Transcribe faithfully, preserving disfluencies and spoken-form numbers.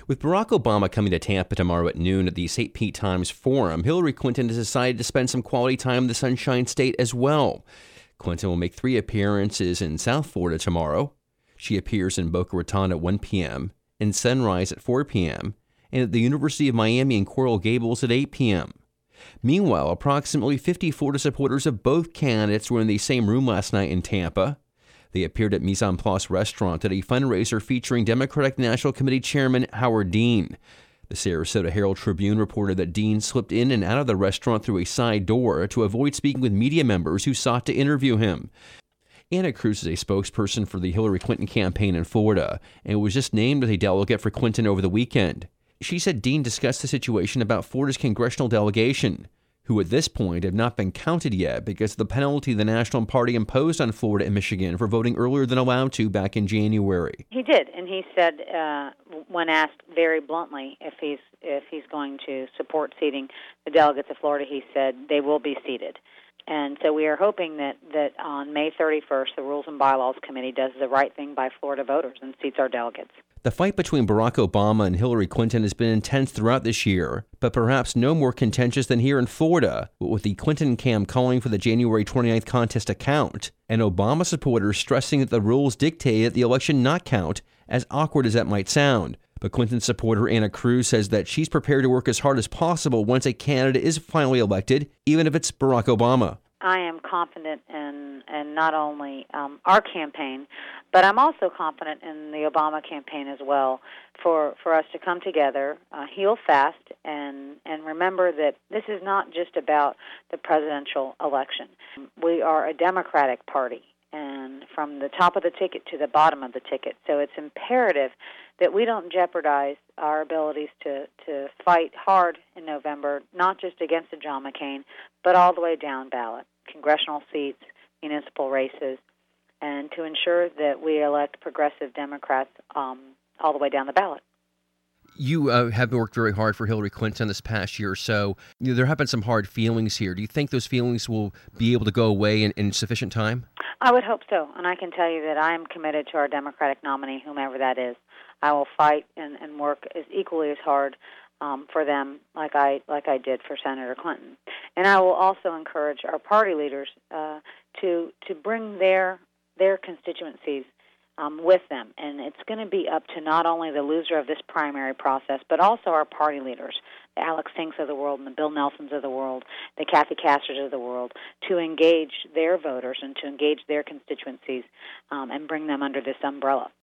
With Barack Obama coming to Tampa tomorrow at noon at the Saint Pete Times Forum, Hillary Clinton has decided to spend some quality time in the Sunshine State as well. Clinton will make three appearances in South Florida tomorrow. She appears in Boca Raton at one p.m., in Sunrise at four p.m., and at the University of Miami in Coral Gables at eight p.m. Meanwhile, approximately fifty Florida supporters of both candidates were in the same room last night in Tampa. They appeared at Mise en Place restaurant at a fundraiser featuring Democratic National Committee Chairman Howard Dean. The Sarasota Herald Tribune reported that Dean slipped in and out of the restaurant through a side door to avoid speaking with media members who sought to interview him. Anna Cruz is a spokesperson for the Hillary Clinton campaign in Florida and was just named as a delegate for Clinton over the weekend. She said Dean discussed the situation about Florida's congressional delegation, who at this point have not been counted yet because of the penalty the National Party imposed on Florida and Michigan for voting earlier than allowed to back in January. He did, and he said, uh, when asked very bluntly if he's if he's going to support seating the delegates of Florida, he said they will be seated. And so we are hoping that, that on May thirty-first, the Rules and Bylaws Committee does the right thing by Florida voters and seats our delegates. The fight between Barack Obama and Hillary Clinton has been intense throughout this year, but perhaps no more contentious than here in Florida, with the Clinton camp calling for the January twenty-ninth contest to count, and Obama supporters stressing that the rules dictate that the election not count, as awkward as that might sound. But Clinton supporter Anna Cruz says that she's prepared to work as hard as possible once a candidate is finally elected, even if it's Barack Obama. I am confident in, in not only um, our campaign, but I'm also confident in the Obama campaign as well for, for us to come together, uh, heal fast, and, and remember that this is not just about the presidential election. We are a Democratic Party, and from the top of the ticket to the bottom of the ticket. So it's imperative that we don't jeopardize our abilities to, to fight hard in November, not just against the John McCain, but all the way down ballot, congressional seats, municipal races, and to ensure that we elect progressive Democrats um, all the way down the ballot. You uh, have worked very hard for Hillary Clinton this past year or so. You know, there have been some hard feelings here. Do you think those feelings will be able to go away in, in sufficient time? I would hope so, and I can tell you that I am committed to our Democratic nominee, whomever that is. I will fight and, and work as equally as hard um, for them like I like I did for Senator Clinton. And I will also encourage our party leaders uh, to to bring their their constituencies um, with them. And it's going to be up to not only the loser of this primary process, but also our party leaders, the Alex Sinks of the world and the Bill Nelsons of the world, the Kathy Castors of the world, to engage their voters and to engage their constituencies um, and bring them under this umbrella.